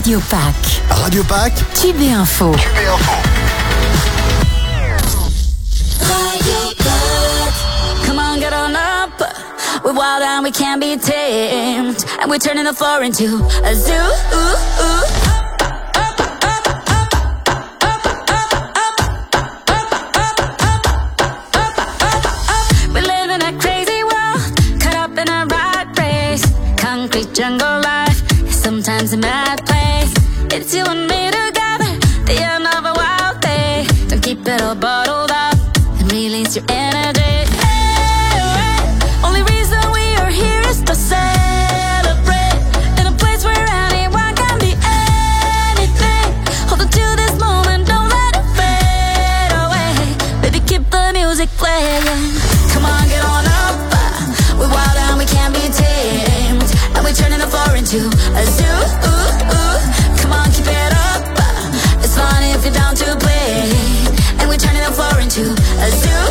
Radio Pack. Radio Pack. Tube et Info. Radio Pack. Come on, get on up. We're wild and we can't be tamed. And we're turning the floor into a zoo. We live in a crazy world, caught up in a rat race. Concrete jungle life, sometimes a mad place. It's you and me together, the end of a wild day. Don't keep it all bottled up and release your energy. Only reason we are here is to celebrate in a place where anyone can be anything. Hold on to this moment, don't let it fade away. Baby, keep the music playing. Come on, get on up. We're wild and we can't be tamed. And we're turning the floor into a zoo. Come on, keep it up. It's fun if you're down to play. And we're turning the floor into a zoo.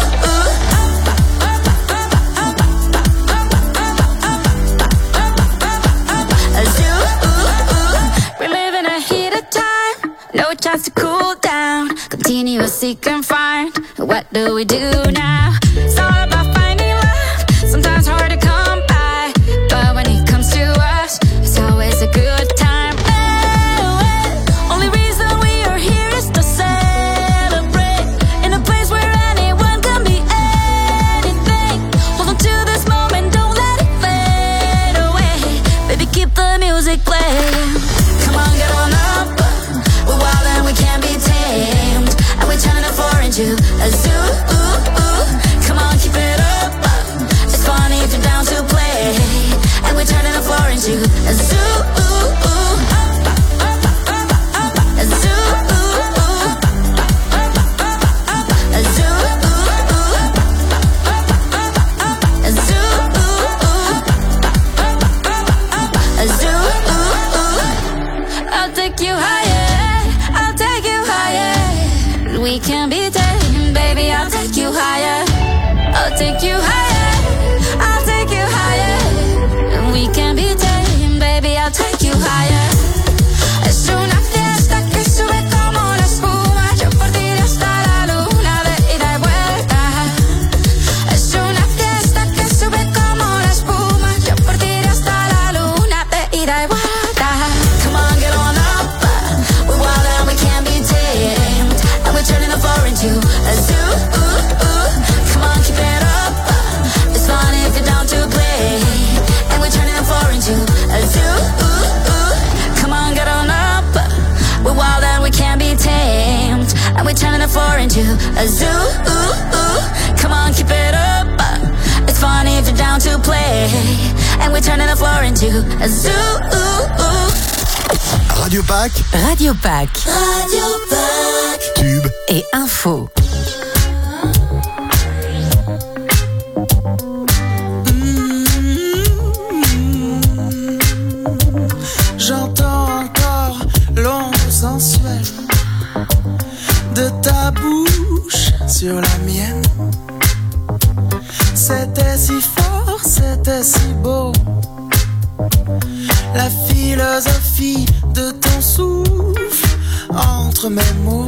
A zoo. We're living a heated time. No chance to cool down. Continuous seek and find. What do we do now? It's all about finding love. Sometimes hard to come by. But when it comes to us, it's always a good time. Only reason we are here is to celebrate in a place where anyone can be anything. Hold on to this moment, don't let it fade away. Baby, keep the music playing. Come on, get on up. We're wild and we can't be tamed. And we're turning the floor into a zoo. Come on, keep it up. It's funny if you're down to play. And we're turning the floor into a zoo. A zoo. A zoo. A zoo. A zoo. I'll take you higher. I'll take you higher. We can be tamed, baby. I'll take you higher. I'll take you higher. I'll take you higher. We can be tamed, baby. I'll take you higher. Es una fiesta que sube como la espuma. Yo por ti hasta la luna de ida y vuelta. Es una fiesta que sube como la espuma. Yo por ti hasta la luna de ida y vuelta. Come on, get on up. We're wild and we can't be tamed. And we're turning the floor into a zoo. Come on, keep it up. It's fun if you're down to play. And we're turning the floor into a zoo. Come on, get on up. We're wild and we can't be tamed. And we're turning the floor into a zoo. Come on, keep it up. It's fun if you're down to play. And we're turning the floor into a zoo. Radio Pack. Radio Pack. Radio Pack. Tube Et Info. J'entends encore l'ombre sensuelle de ta bouche sur la mienne. C'était si fort, c'était si beau. La philosophie de ton souffle entre mes mots.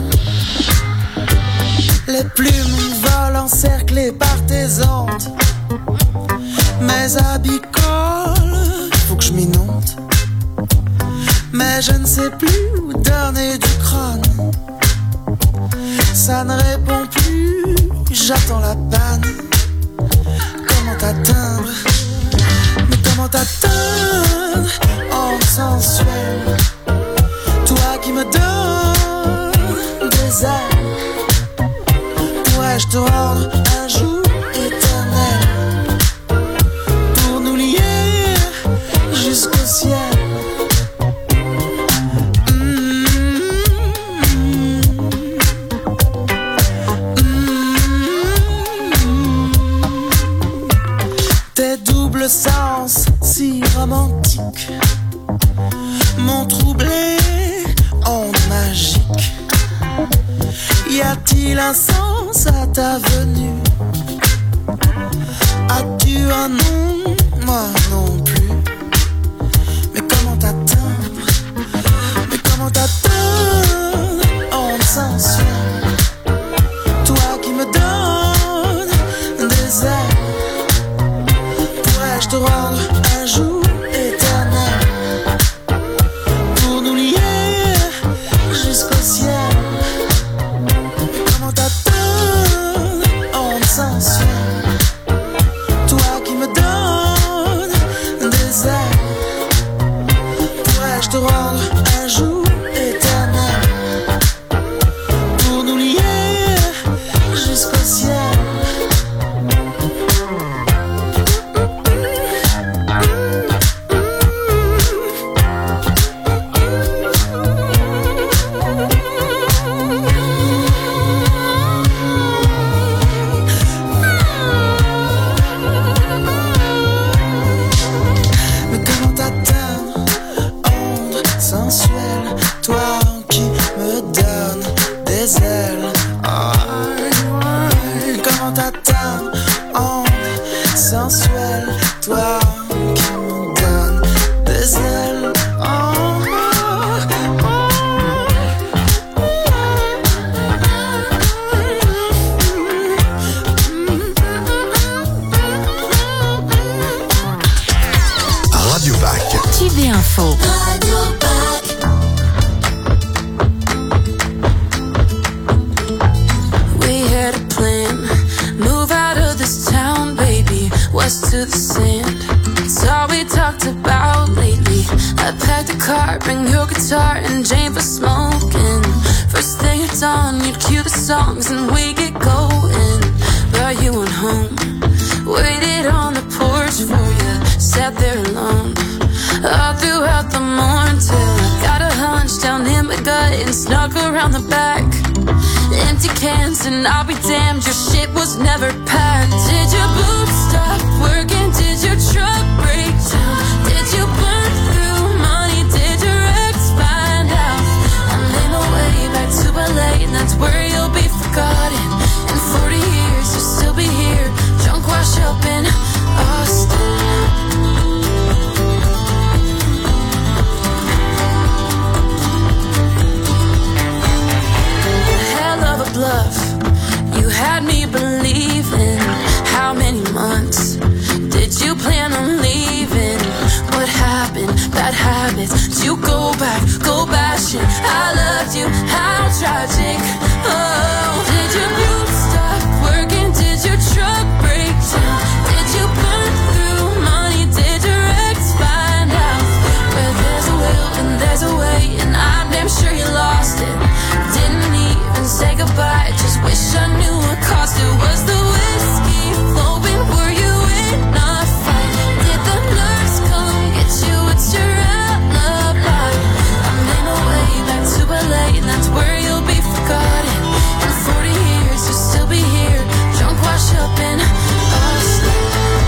Les plumes volent encerclées par tes ondes. Mes habits collent, faut que je m'inonde. Mais je ne sais plus où donner du crâne. Ça ne répond plus, j'attends la panne. Comment t'atteindre? Mais comment t'atteindre en sensuel? Toi qui me donnes des ailes, pourrais-je te rendre un jour éternel pour nous lier jusqu'au ciel? Tes doubles sens si romantiques m'ont troublé en magique. Y a-t-il un sens à ta venue? As-tu un nom? Moi non plus. Mais comment t'atteindre? sensuelle. Toi qui me donnes des ailes, pourrais-je te rendre un jour éternel pour nous lier jusqu'au ciel? Comment t'attends, onde sensuelle, toi qui me donnes des ailes, pourrais-je te rendre un jour éternel pour nous lier jusqu'au ciel? Mais comment t'atteindre, onde sensuelle, toi qui me donnes des ailes? Comment t'atteindre, onde sensuelle, toi qui me donnes des ailes? Radio Pack. Tube et Info. We had a plan, move out of this town, baby, west to the sand. It's all we talked about lately. I packed a car, bring your guitar and Jane for smoking. First thing at dawn, you'd cue the songs and we get going. But you went home, waited on the porch for you, sat there alone all throughout the morning till I got a hunch down in my gut and snuck around the back. Empty cans and I'll be damned, your shit was never packed. Did your boots stop working? Did your truck break down? Did you burn through money? Did your ex find out? I made my way back to LA and that's where you'll be forgotten. In 40 years you'll still be here, drunk wash up in Austin. Bluff, you had me believing. How many months did you plan on leaving? What happened? Bad habits. Did you go back, go bashing? I loved you, how tragic. Oh, did your boots stop working? Did your truck break down? Did you burn through money? Did your ex find out? Where there's a will and there's a way, and I'm damn sure you lost it. Didn't even say goodbye, just wish I knew what cost it. Was the whiskey flowing? Were you in a fight? Did the nurse come get you? It's your alibi. I made my way back to LA and that's where you'll be forgotten. In 40 years you'll still be here, drunk wash up in Austin.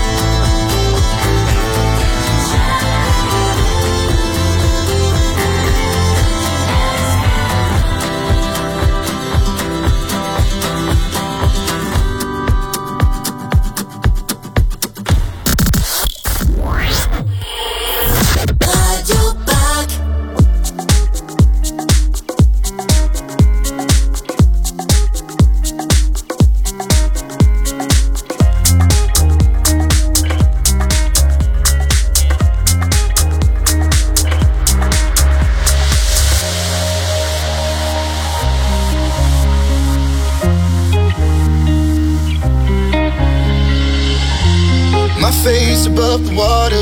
Face above the water,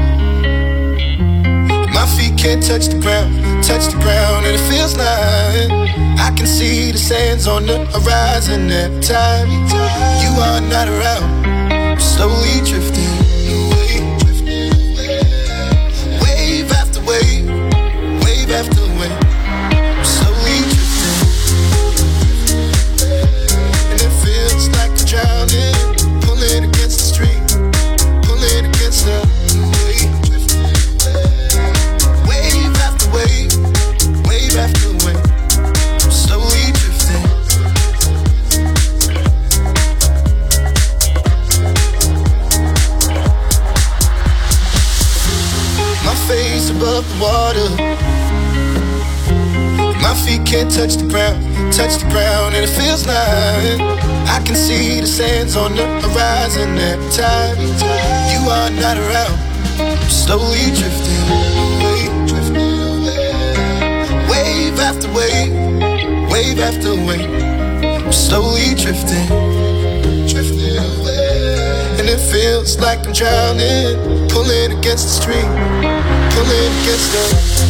my feet can't touch the ground, and it feels like I can see the sands on the horizon every time you are not around. I'm slowly drifting away, wave after wave, wave after wave. I'm slowly drifting, and it feels like I'm drowning, pulling against the stream. Against the wave, wave after wave, wave after wave, I'm slowly drifting. My face above the water, my feet can't touch the ground, and it feels like I can see the sands on the horizon every time you are not around. I'm slowly drifting away, wave after wave, wave after wave. I'm slowly drifting away, and it feels like I'm drowning, pulling against the stream, pulling against the.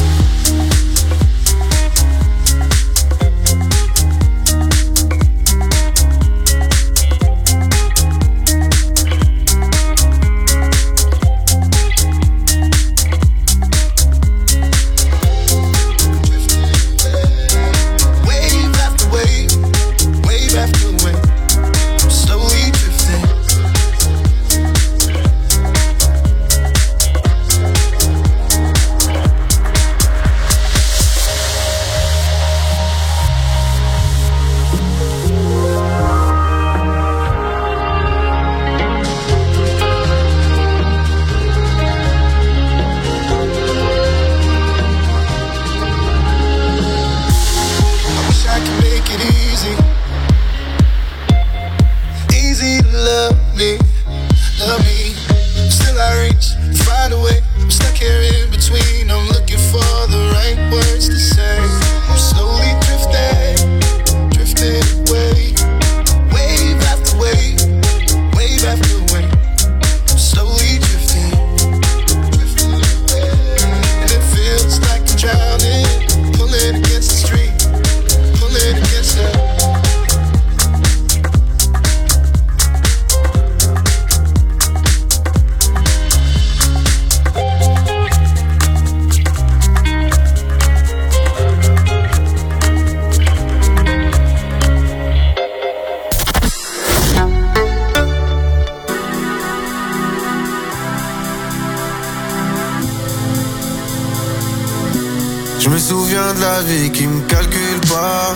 Je me souviens de la vie qui me calcule pas.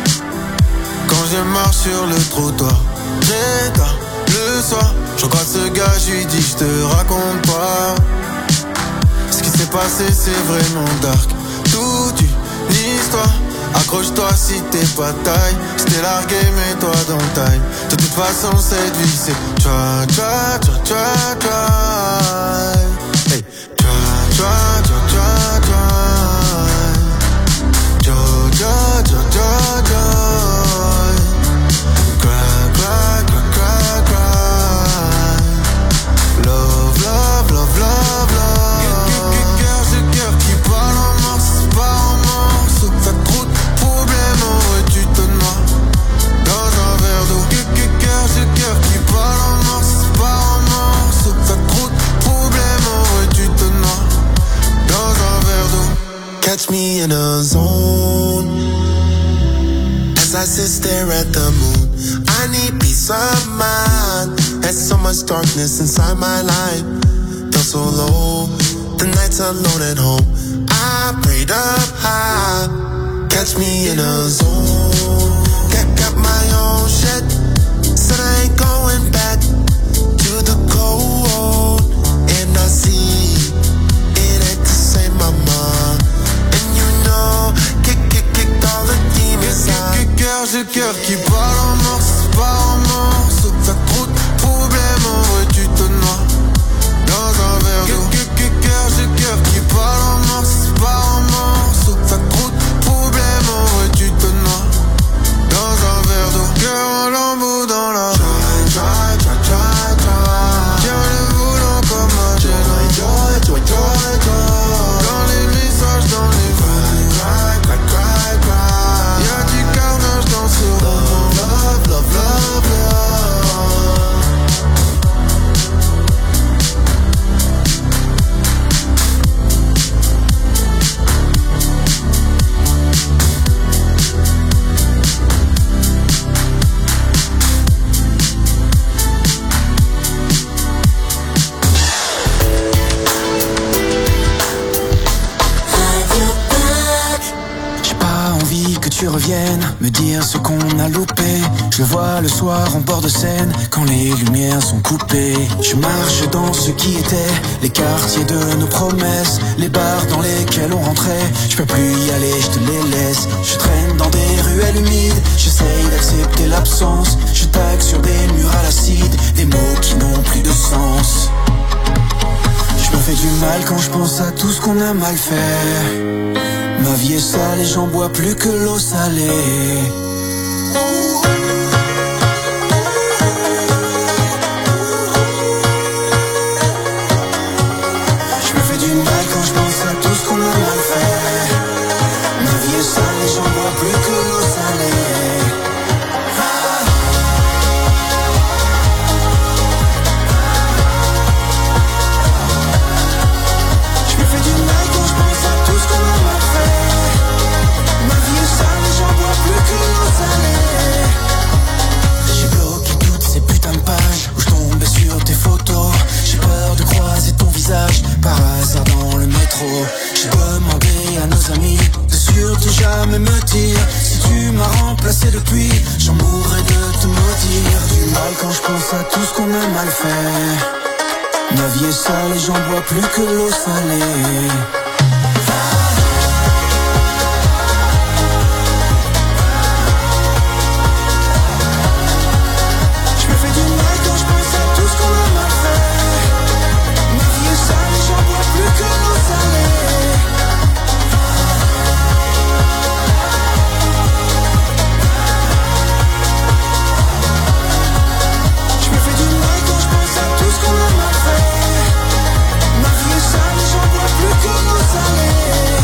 Quand je marche sur le trottoir, j'éteins le soir. Je crois ce gars, je lui dis, je te raconte pas. Ce qui s'est passé, c'est vraiment dark. Toute une histoire. Accroche-toi si t'es pas taille. C'était largué, mets-toi dans le time. De toute façon, cette vie, c'est try, try, try, try, try. Hey, try, try, try, try, try. Joy, joy, joy, joy, joy. Cry, cry, cry, cry, cry. Love, love, love, love, love. Cœur qui parle en morceaux, pas en morceaux. Ça te trop de problèmes, en vrai tu te noies dans un verre d'eau. Cœur qui parle en morceaux, pas en morceaux. Ça te trop de problèmes, en vrai tu te noies dans un verre d'eau. Catch me in a zone as I sit there at the moon. I need peace of mind. There's so much darkness inside my life. Feel so low. The nights alone at home. I prayed up high. Catch me in a zone. Got my own shit. Said I ain't going back to the cold. And I see it ain't the same, mama. Kick all the demons out. Cœur qui parle en morceaux, pas en morceaux. Ça te trop de problèmes, en vrai tu te noies dans un verre d'eau. Cœur qui parle en morceaux, pas en morceaux. Ça te trop de problèmes, en vrai tu te noies dans un verre d'eau. Cœur en lambeaux dans la try, try, try, try, try. Tiens le volant comme un Jedi. Joy, joy, joy, joy. Dans les messages, dans les y'a du carnage dans ce roman. Love, love, love, love. Tu reviennes me dire ce qu'on a loupé. Je Je le vois le soir en bord de Seine, quand les lumières sont coupées. Je marche dans ce qui était les quartiers de nos promesses, les bars dans lesquels on rentrait. Je peux plus y aller, je te les laisse. Je traîne dans des ruelles humides, j'essaye d'accepter l'absence. Je tague sur des murs à l'acide, des mots qui n'ont plus de sens. Je me fais du mal quand je pense à tout ce qu'on a mal fait. Ma vie est sale et j'en bois plus que l'eau salée. Je me fais du mal quand je pense à tout ce qu'on a mal fait. Ma vie est sale et j'en bois plus que l'eau salée. Je me fais du mal quand je pense à tout ce qu'on a mal fait. Ma vie est sale et j'en bois plus que l'eau salée. J'ai bloqué toutes ces putains de pages où je tombais sur tes photos. J'ai peur de croiser ton visage par hasard dans le métro. J'ai demandé à nos amis de surtout jamais me dire si tu m'as remplacé depuis. J'en mourrais de te maudire. Du mal quand je pense à tout ce qu'on a mal fait. Ma vie est sale et j'en bois plus que l'eau salée. Je me fais du mal quand je pense à tout ce qu'on a mal fait. Ma vie est sale et j'en bois plus que l'eau salée. Je me fais du mal quand je pense à tout ce qu'on a mal fait. Ma vie est sale et j'en bois plus que l'eau salée.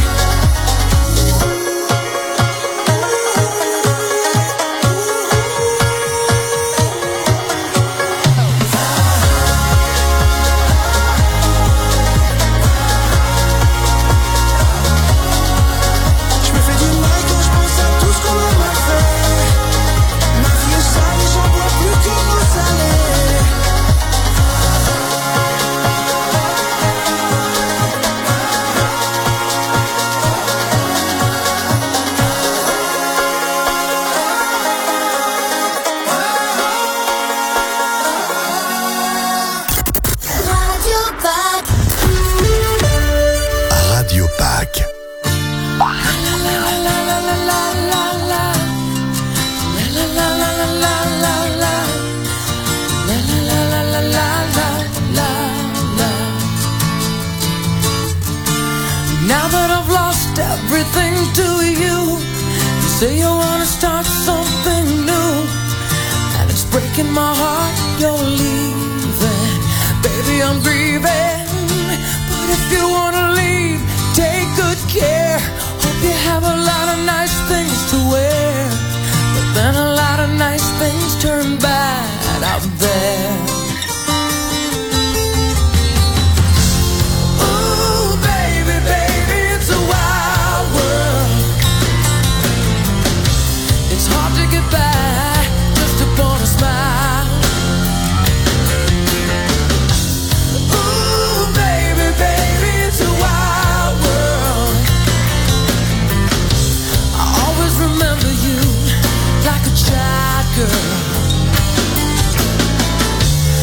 Je me fais du mal quand je pense à tout ce qu'on a mal fait. Ma vie est sale et j'en bois plus que l'eau salée. Radio Pack. Now that I've lost everything to you, you say you wanna start something new, and it's breaking my heart you're leaving. Baby, I'm grieving, but if you wanna leave, take good care. Hope you have a lot of nice things to wear, but then a lot of nice things turn bad out there. Ooh, baby, baby, it's a wild world. It's hard to get by just upon a smile. Ooh, baby, baby, it's a wild world. I always remember you like a child girl.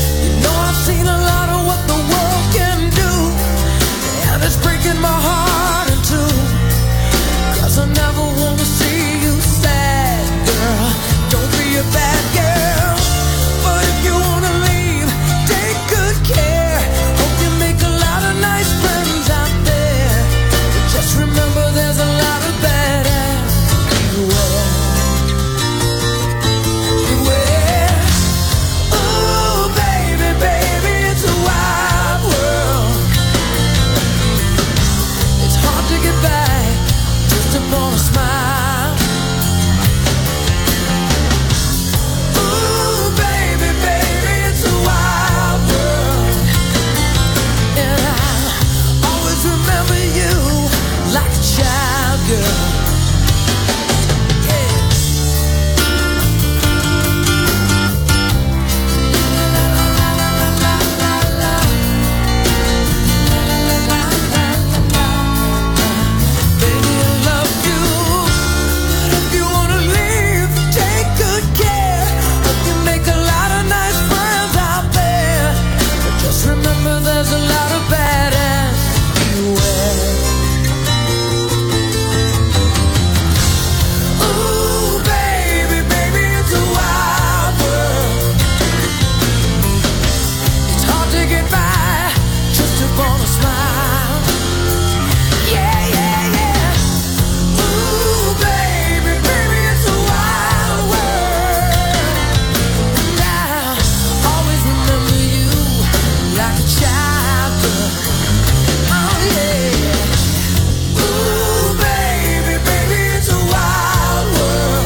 upon a smile. Yeah, yeah, yeah. Ooh, baby, baby, it's a wild world. And I always remember you like a child girl. Oh, yeah. Ooh, baby, baby, it's a wild world.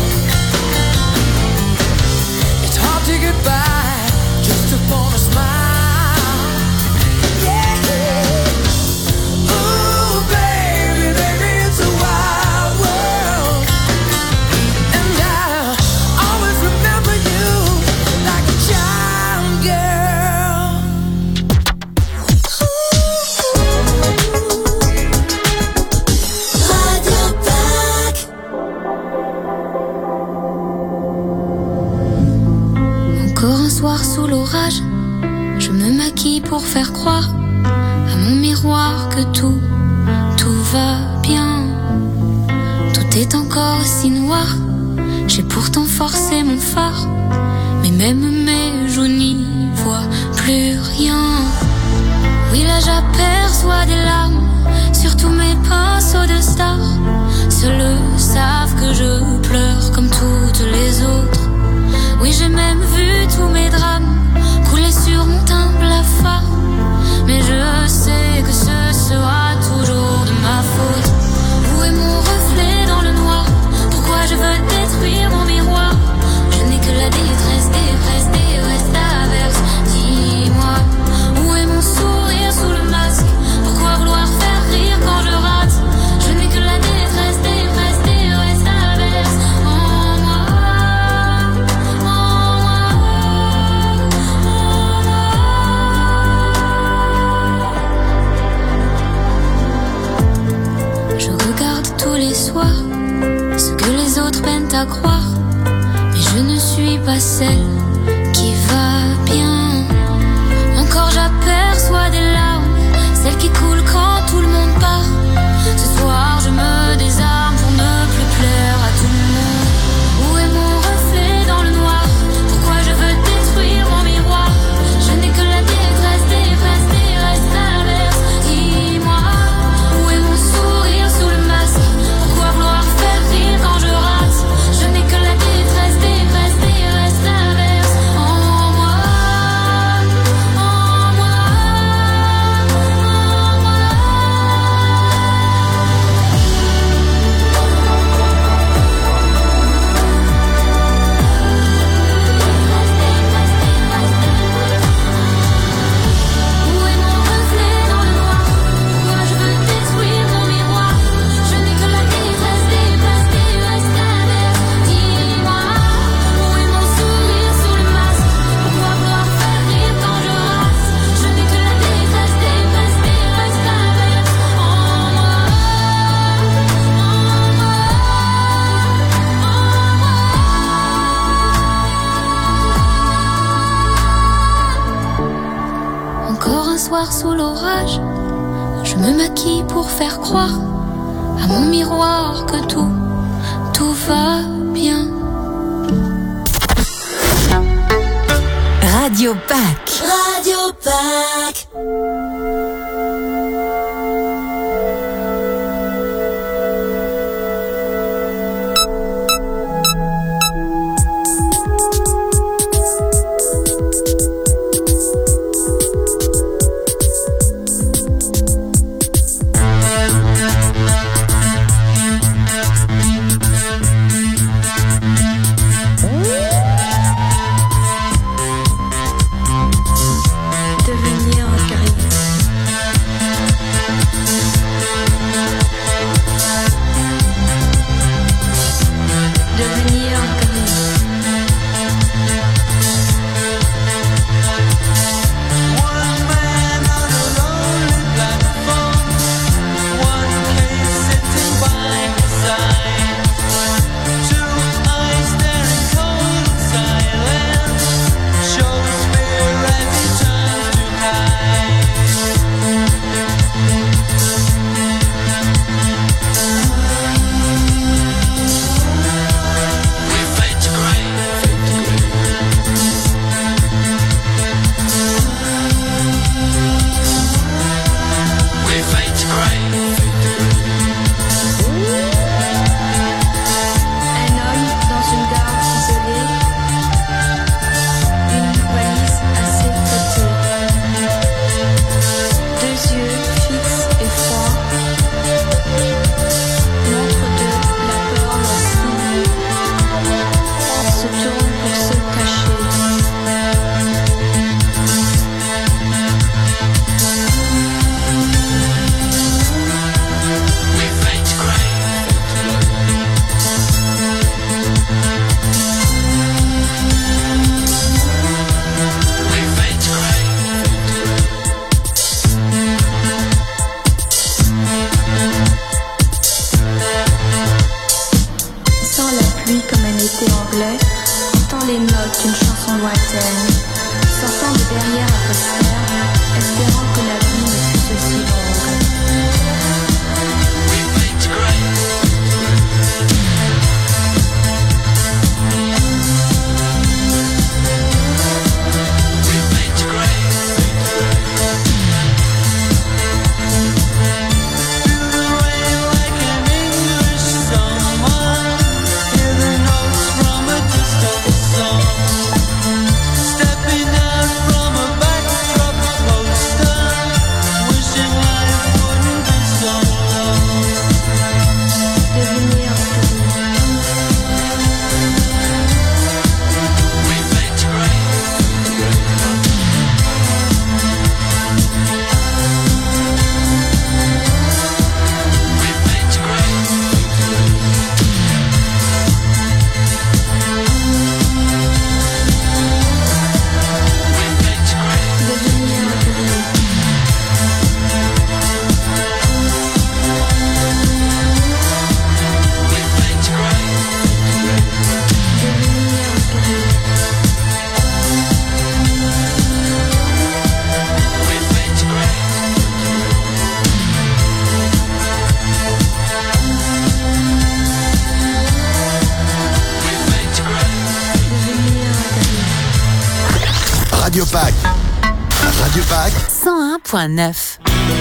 It's hard to get by just upon a smile. Yeah. Ooh, baby, baby, it's a wild world. And I always remember you like a child girl. Radio Pack. Encore un soir sous l'orage, je me maquille pour faire croire à mon miroir que tout va bien. Tout est encore si noir, j'ai pourtant forcé mon phare, mais même mes joues n'y voient plus rien. Oui, là j'aperçois des larmes sur tous mes pinceaux de stars. Seuls savent que je pleure comme toutes les autres. Oui, j'ai même vu tous mes drames couler sur mon teint blafard. Mais je sais que ce sera toujours de ma faute. Où est mon reflet dans le noir? Pourquoi je veux détruire mon miroir? Je n'ai que la détresse, averse. Dis-moi, où est mon sourire sous le masque? Pourquoi vouloir faire rire quand je rate? Je n'ai que la détresse, averse. En moi, je regarde tous les soirs ce que les autres peinent à croire, mais je ne suis pas celle qui va bien. Encore j'aperçois des larmes, celles qui coulent quand tout le monde part. Ce soir je me désarme pour ne plus plaire à tout le monde. Où est mon reflet dans le noir? Pourquoi je veux détruire mon miroir? Je n'ai que la détresse, averse. Dis-moi, où est mon sourire sous le masque? Pourquoi vouloir faire rire quand je rate? Je n'ai que la détresse, averse. En moi, où est mon reflet dans le noir? Pourquoi je veux détruire mon miroir? Je n'ai que la détresse, averse. Dis-moi, où est mon sourire sous le masque? Pourquoi vouloir faire rire quand je rate? Je n'ai que la détresse, averse. En moi, Encore un soir sous l'orage, je me maquille pour faire croire à mon miroir que tout va bien. Radio Pack. Radio Pack. Devenir carré. lointaine, sortant de derrière un poster, espérant que la vie ne fût aussi longue. Radio Pack. Radio Pack 101.9.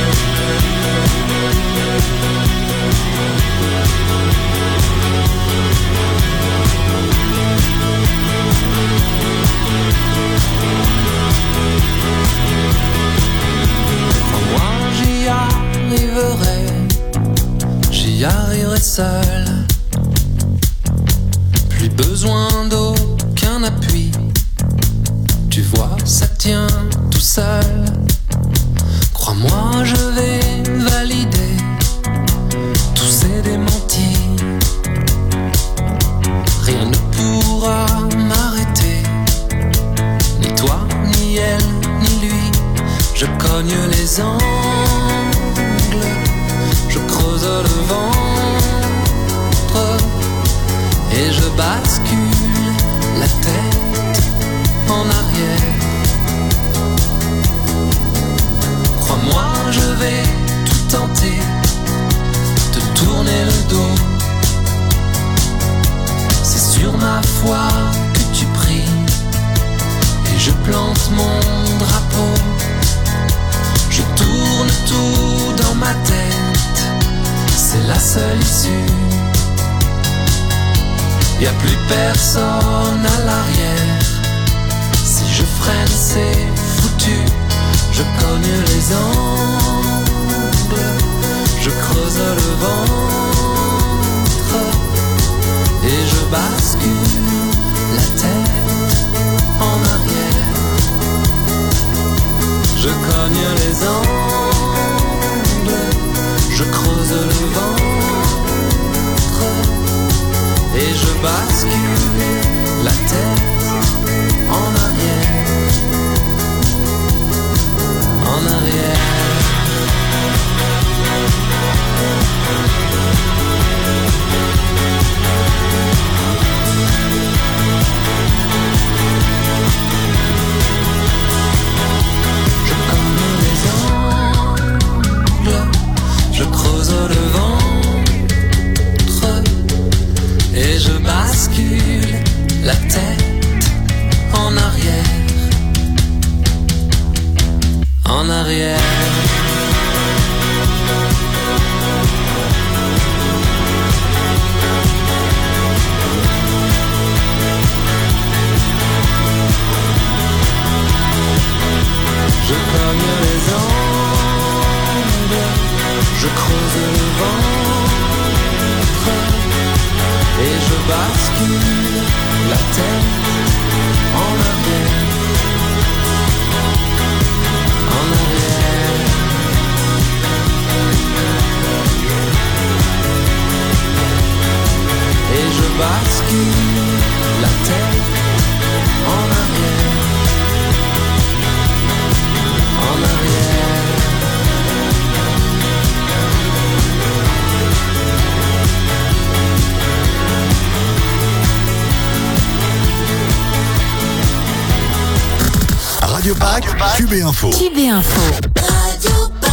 J'y arriverai seul. Plus besoin d'aucun appui. Tu vois, ça tient tout seul. Crois-moi, je vais valider tous ces démentis. Rien ne pourra m'arrêter, ni toi, ni elle, ni lui. Je cogne les angles, je creuse le ventre et je bascule la tête en arrière. Crois-moi, je vais tout tenter, te tourner le dos. C'est sur ma foi que tu pries et je plante mon drapeau. Je tourne tout dans ma tête, c'est la seule issue. Y'a plus personne à l'arrière. Si je freine, c'est foutu. Je cogne les angles, je creuse le ventre et je bascule la tête en arrière. Je cogne les angles, je creuse le ventre et je bascule la tête en arrière. En arrière. Je cogne les angles, je creuse le ventre et je bascule Radio Pack, Cube et Info. Cube et Info. Radio Pack.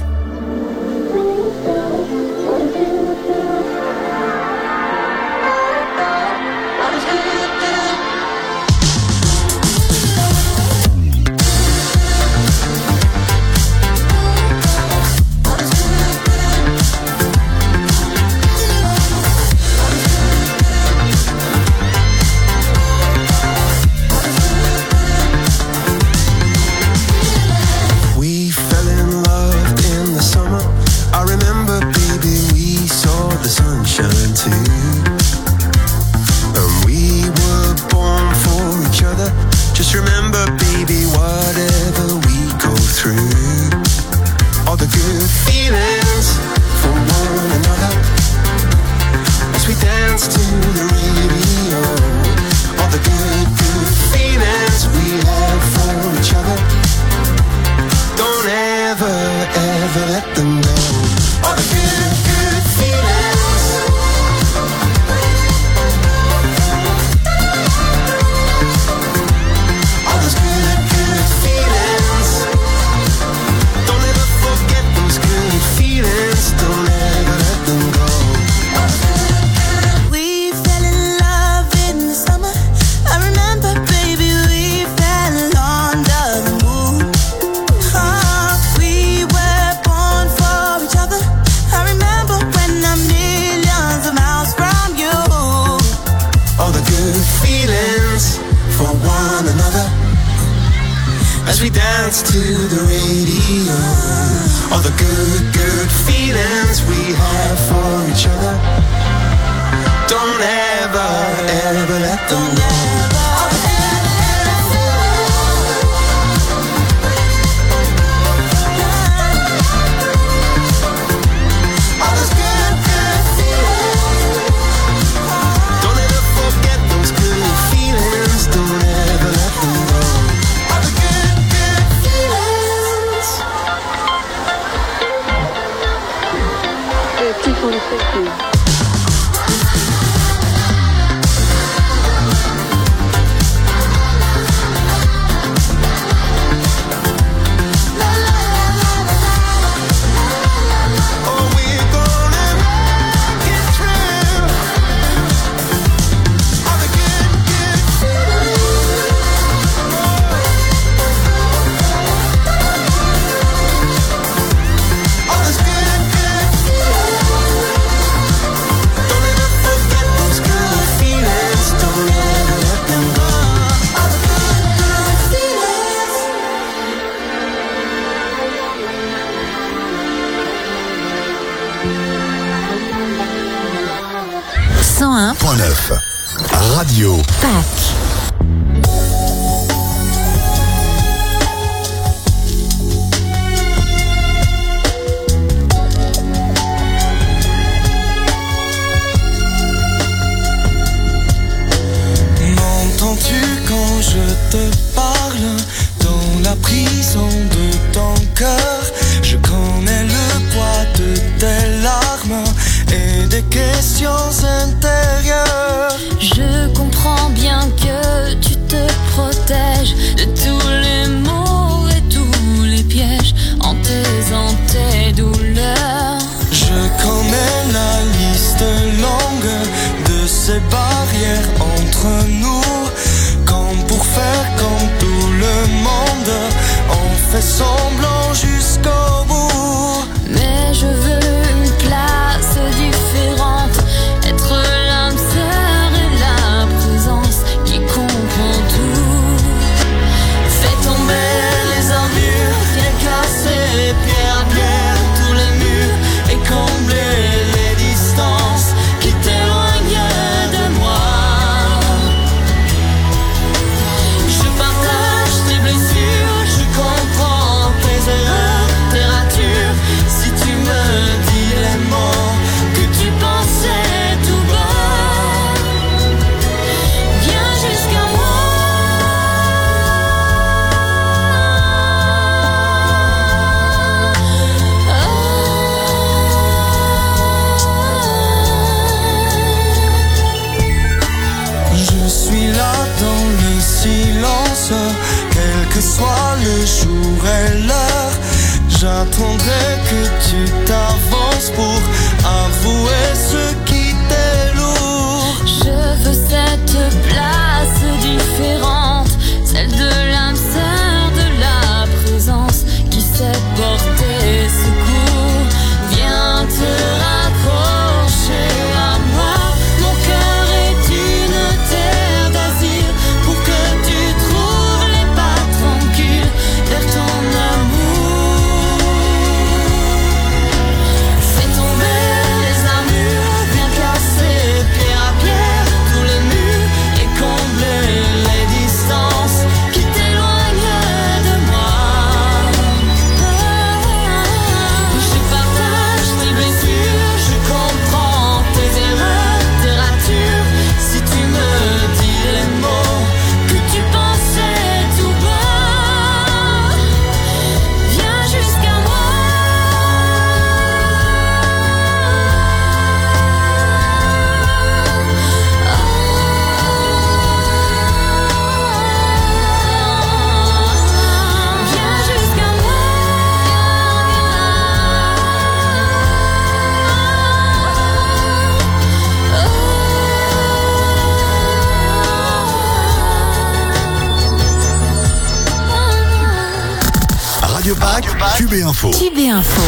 Radio Pack. M'entends-tu quand je te parle dans la prison de ton cœur? Je connais le poids de tes larmes et des questions intérieures. Je comprends bien que tu te protèges de tous les maux et tous les pièges en taisant tes douleurs. Je connais la liste longue de ces barrières entre nous. Comme pour faire comme tout le monde, on fait semblant jusqu'au bout. Mais je veux une place différente, être l'âme sœur et la présence qui comprend tout. Fais tomber les armures, viens casser les pierres à pierre, tous les murs et combler les distances qui t'éloignent de moi. Je partage tes blessures, je comprends tes j'attendrai l'heure, j'attendrai que tu t'avances pour avouer ce qui t'est lourd. Je veux cette place différente, celle de l'âme sœur, de la présence qui sait porter secours. Viens te raccrocher à moi, mon cœur est une terre d'asile pour que tu trouves les pas tranquilles vers ton amour. Fais tomber les armures, viens casser pierre à pierre tous les murs et combler les distances qui t'éloignent de moi. Je partage tes blessures, je comprends tes erreurs, tes ratures. Si tu me dis les mots que tu pensais tout bas, viens jusqu'à moi. Viens jusqu'à moi. Radio Pack, Cube et Info. Cube et Info.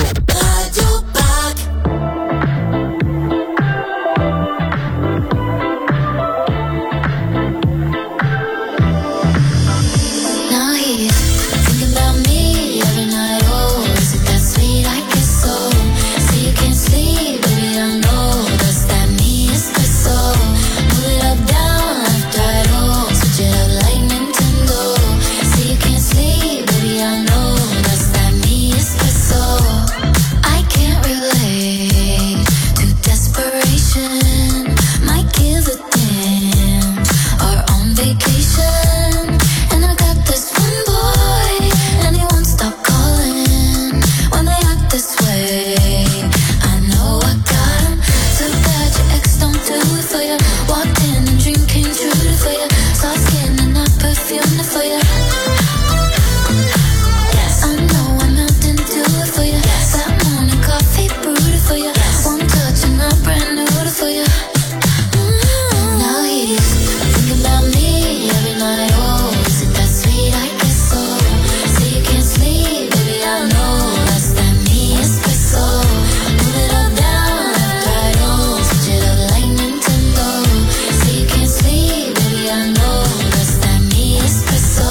Now he's thinking about me every night. Oh, is it that sweet? I guess so. So you can't sleep, baby, I know that's that me espresso. Move it up, down, left, right, oh, switch it up like Nintendo. So you can't sleep, baby, I know that's that me espresso. I can't relate to desperation. Might give a damn or on vacation. And I got this one boy, and he won't stop calling when they act this way. I know I got him. So bad your ex don't do it for you. Walked in and dream came true for you. Soft skin and I perfumed it for you. Yes, I know I melted do it for you. That morning coffee brewed it for you. One touch and I brand new it for you. Now he's thinking about me every night. Oh, is it that sweet? I guess so. So you can't sleep, baby, I know that's that me espresso. Move it up, down, left, right, oh, switch it up like Nintendo. So you can't sleep, baby, I know that's that me espresso.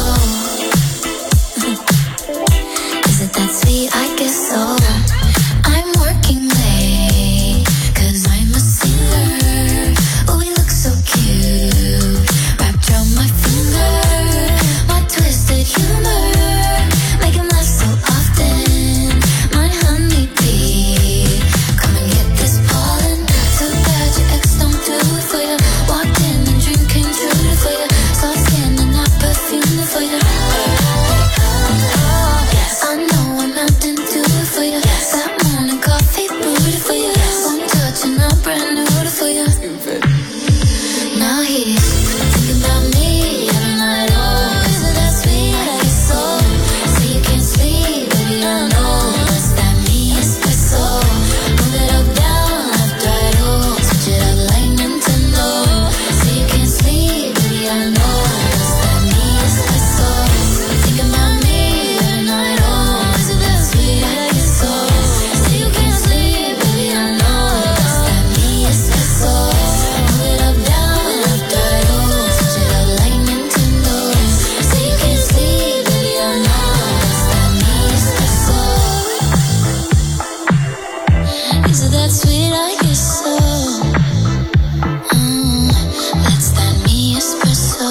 Is it that sweet? I guess so. I'm working late, 'cause I'm a singer. Oh, we look so cute, wrapped around my finger. My twisted humor, make him laugh so often. My honeybee, come and get this pollen. So bad your ex don't do it for you. Walked in and dream came true for you. Soft skin and I perfumed it for you. I know I'm melting to it for you. That morning coffee brewed it for you. One touch and I brand new it for you. Now he's thinking about me every night. Oh, is it that sweet? I guess so. So you can't sleep, baby, I know that's that me espresso. Move it up, down, left, right, oh, switch it up like Nintendo. So you can't sleep, baby, I know that's that me espresso. Thinking about me every night. Oh, is it that sweet? I guess so. So you can't sleep, baby, I know that's that me espresso. Move it up, down, left, right, oh, switch it up like Nintendo. So you can't sleep, baby, I know that's that me espresso. Is it that sweet? I guess so. That's that me espresso.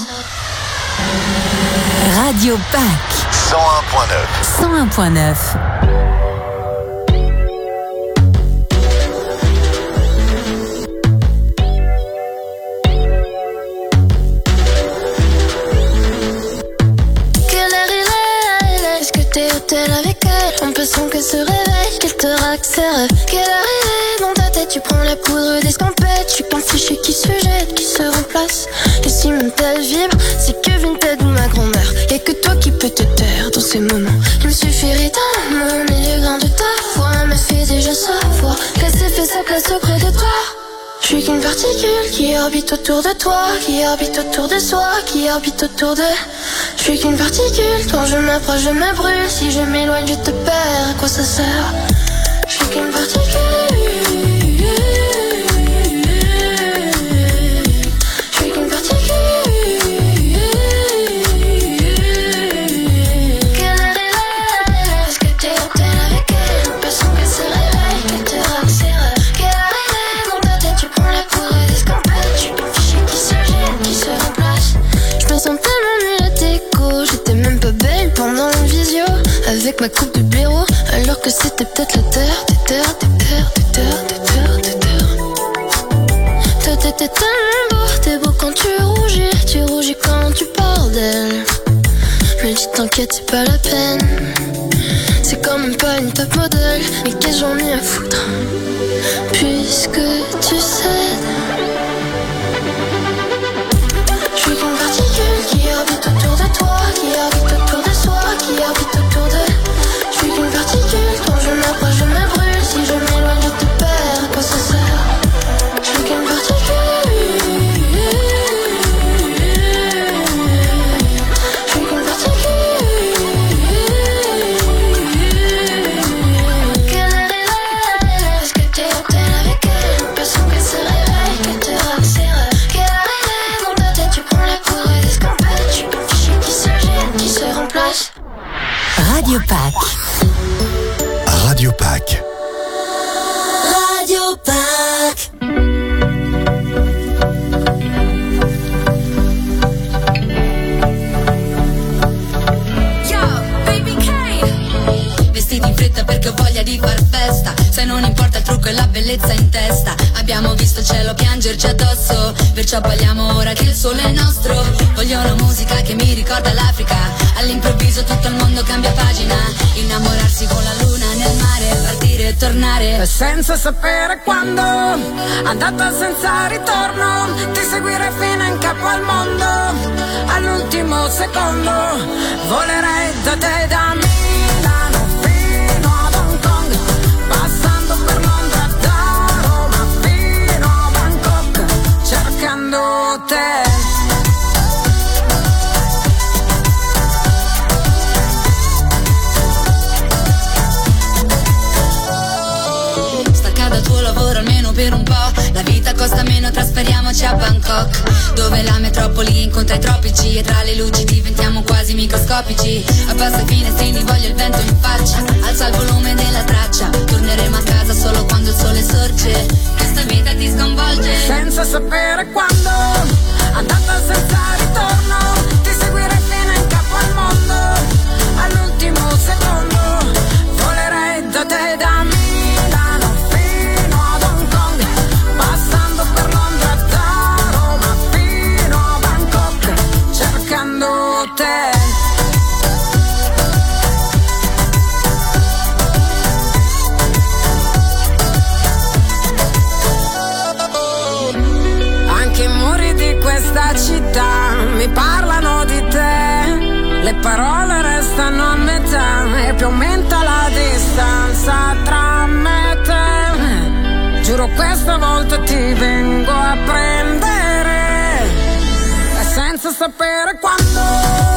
Radio Pack 101.9. 101.9. Quelle heure il est? Est-ce que t'es au tel avec elle? L'impression qu'elle se réveille, qu'elle te raque ses rêves. Quelle heure il est? Dans ta tête tu prends la poudre d'escampette. Je suis qu'un fichier qui se jette, qui se remplace. Et si mon tel vibre, c'est que Vinted ou ma grand-mère. Y'a que toi qui peux te taire dans ces moments. suis qu'une particule qui orbite autour de toi, qui orbite autour de soi, qui orbite autour de... Je suis qu'une particule, quand je m'approche je me brûle, si je m'éloigne je te perds, à quoi ça sert? Je suis qu'une particule. Avec ma coupe de blaireau, alors que c'était peut-être la terre, des terres. Toi t'étais tellement beau, t'es beau quand tu rougis quand tu parles d'elle. Je me dis t'inquiète c'est pas la peine, c'est quand même pas une top modèle, mais qu'est-ce j'en ai à foutre, puisque tu cèdes. Je suis qu'une particule qui orbite autour de toi, qui orbite autour de soi, qui orbite autour de... Je suis qu'une particule, quand je m'approche je me brûle, si je m'éloigne je te perds, à quoi ça sert? Je suis qu'une particule. Je suis qu'une particule. Quelle heure est l'heure? Est-ce que t'es hôtel avec elle? L'impression qu'elle se réveille, qu'elle te rassure. Quelle heure est l'heure? Dans ta tête tu prends la courée d'escampette. Je suis comme fichier qui se gêne, qui se remplace. Radio Pack. Radio Pack. Radio Pack. Yo, baby K. Vestiti in fretta perché ho voglia di far festa. Se non importa il trucco e la bellezza in testa. Abbiamo visto il cielo piangerci addosso, perciò balliamo ora che il sole è nostro. Voglio una musica che mi ricorda l'Africa. All'improvviso tutto il mondo cambia pagina. Innamorarsi con la luna nel mare, partire e tornare senza sapere quando, andata senza ritorno. Ti seguirei fino in capo al mondo. All'ultimo secondo volerei da te, da Milano fino ad Hong Kong, passando per Londra, da Roma fino a Bangkok, cercando te. Per un po', la vita costa meno, trasferiamoci a Bangkok, dove la metropoli incontra i tropici e tra le luci diventiamo quasi microscopici. Abbassa i finestrini, voglio il vento in faccia, alza il volume della traccia, torneremo a casa solo quando il sole sorge. Questa vita ti sconvolge senza sapere quando, andata senza ritorno. Ti seguirei fino in capo al mondo. All'ultimo secondo volerei da te, da Milano fino ad Hong Kong, passando per Londra, da Roma fino a Bangkok, cercando te. Anche i muri di questa città mi parlano di te, le parole restano a metà e più aumenta la distanza tra me e te. Giuro questa volta ti vengo a prendere, e senza sapere quando.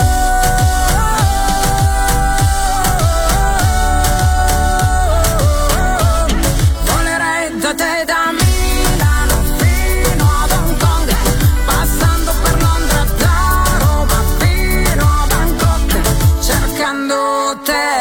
Volerei da te, da Milano fino ad Hong Kong, passando per Londra, da Roma fino a Bangkok, cercando te.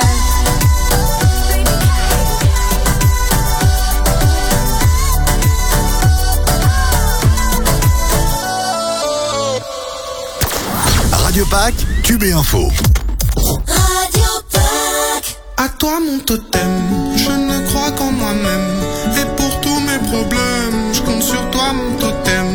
Radio Pack, Cube et Info. Radio Pack. À toi mon totem, je ne crois qu'en moi-même. Et pour tous mes problèmes, je compte sur toi mon totem.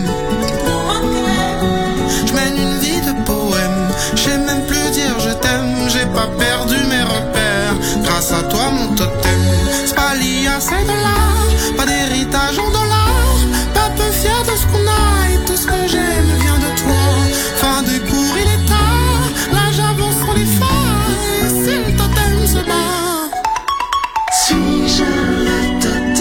Je mène une vie de poème, je sais même plus dire je t'aime. J'ai pas perdu mes repères, grâce à toi mon totem. C'est pas lié à ces dollars, pas d'héritage en dollars. Pas peu fier de ce qu'on a et tout ce que j'aime vient de toi. Fin de cours il est tard, là j'avance sur les phares. Et si le totem se bat, Suis-je le totem?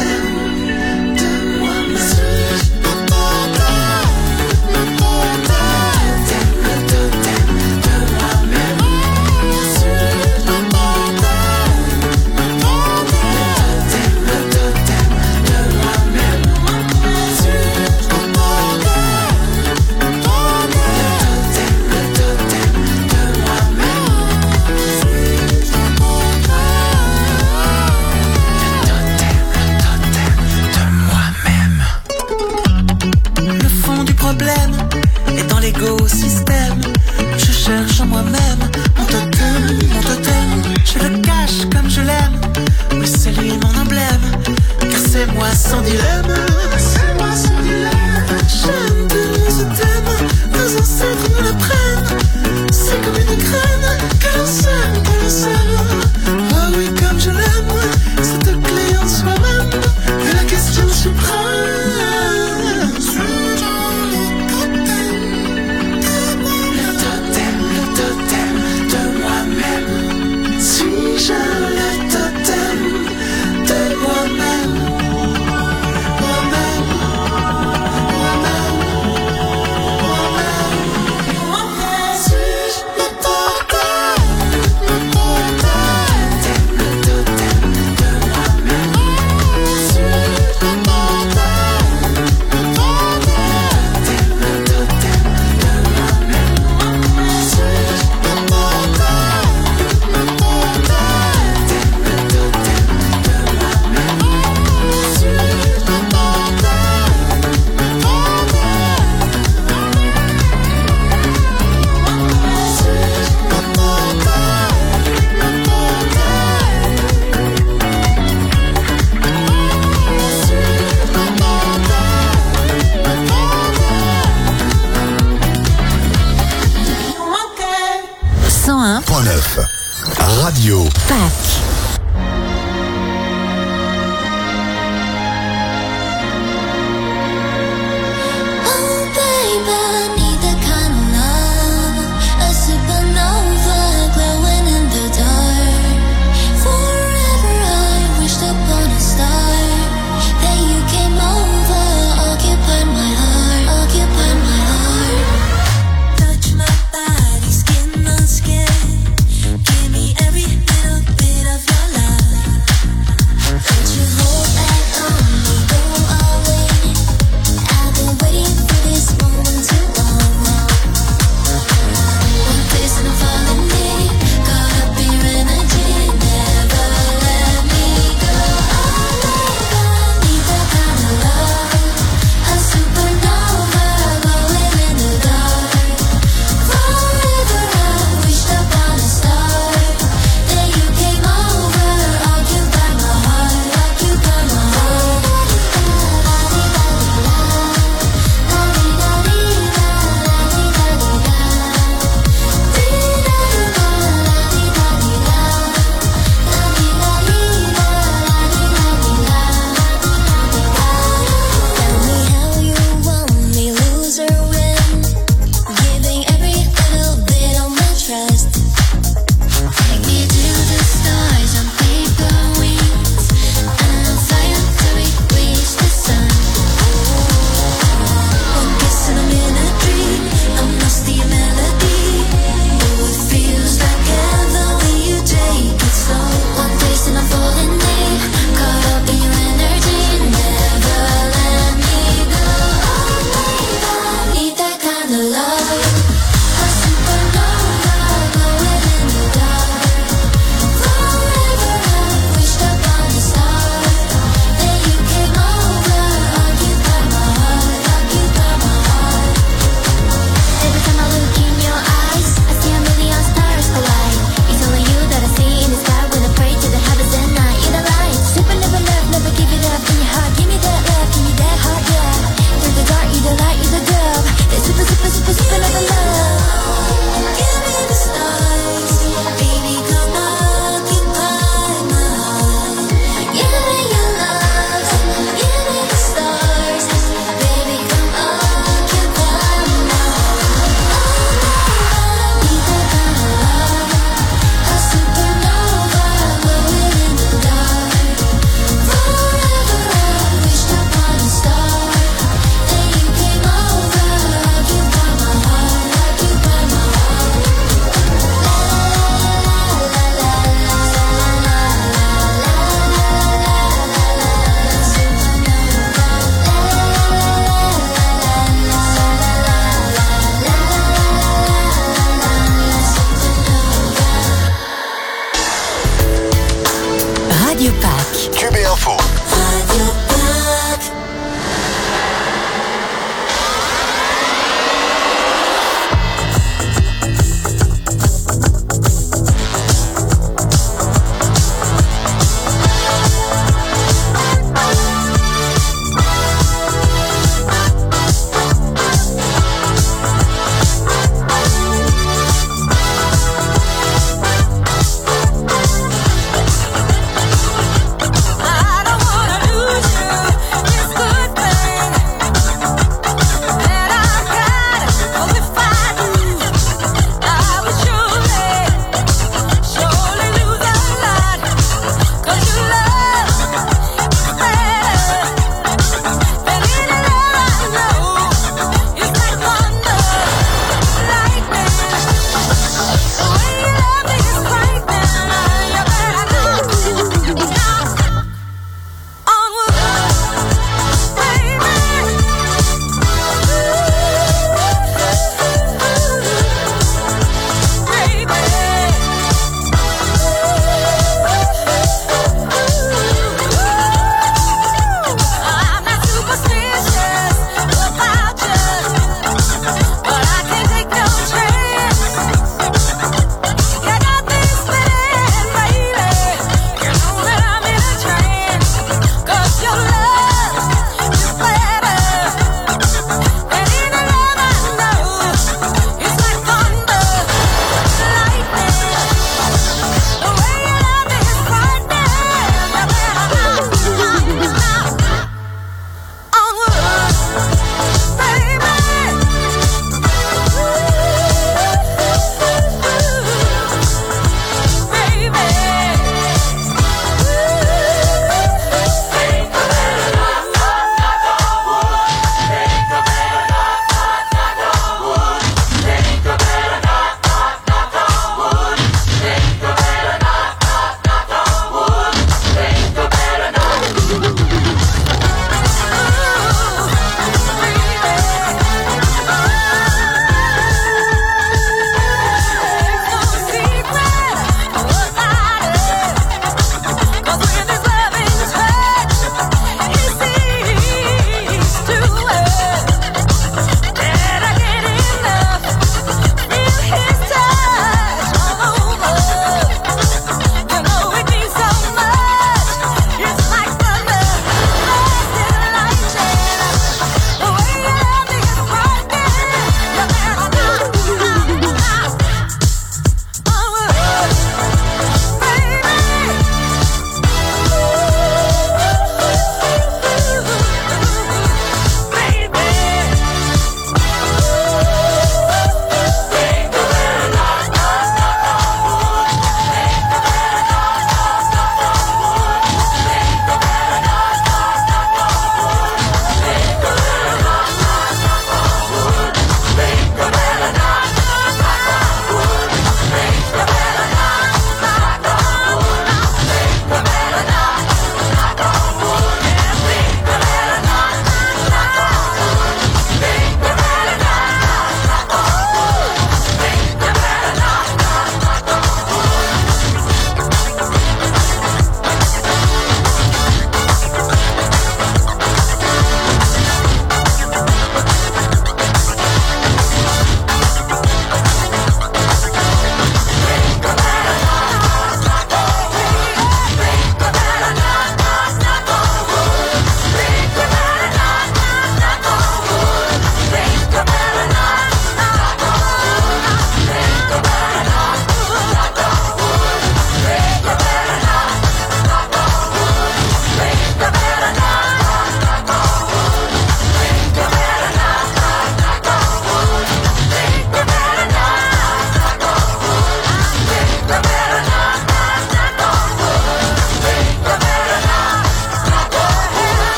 101.9 Radio Pâques. Touch my body, skin on skin. Give me every little bit of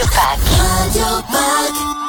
Radio Pack. Radio Pack.